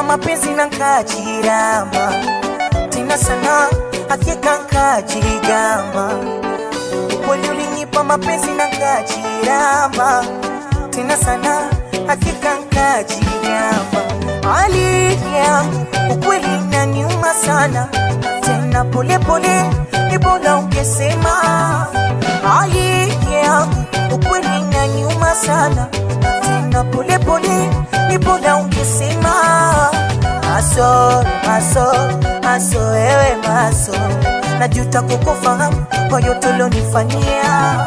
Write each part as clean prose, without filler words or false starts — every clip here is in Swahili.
mapenzi na nkajirama, tena sana hakika nkajigamba. Ukweli ulinipa mapenzi na nkajirama, tena sana hakika nkajigamba. Hali yangu ukweli inaniuma sana, tena pole pole ni bora ungesema. Hali yangu ukweli inaniuma sana, tena pole pole ni bora ungesema. Maso ewe maso, najuta kukufahamu kwa yote ulionifanyia.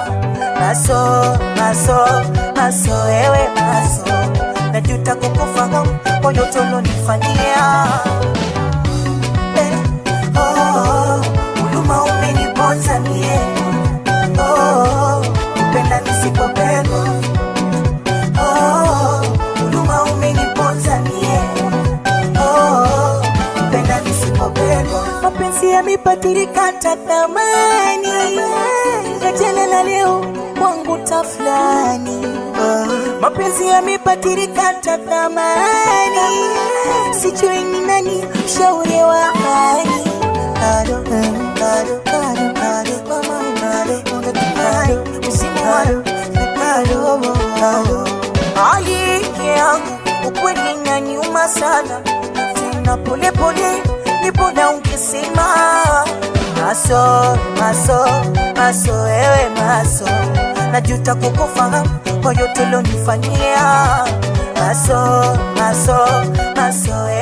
Maso ewe maso, najuta kukufahamu kwa yote ulionifanyia. Uluma umeniponza mie, upenda nisipopendwa. Uluma umeniponza mie, upenda nisipopendwa. Mapenzi yamepatirika thamani, ngajele la leo kwangu tafulani. Mapenzi yamepatirika thamani, sijui ni nani mshauri wa hali. Hali yangu ukweli inaniuma sana, tena pole pole ni bora ungesema. Maso ewe maso, najuta kukufahamu kwa yote ulionifanyia. Maso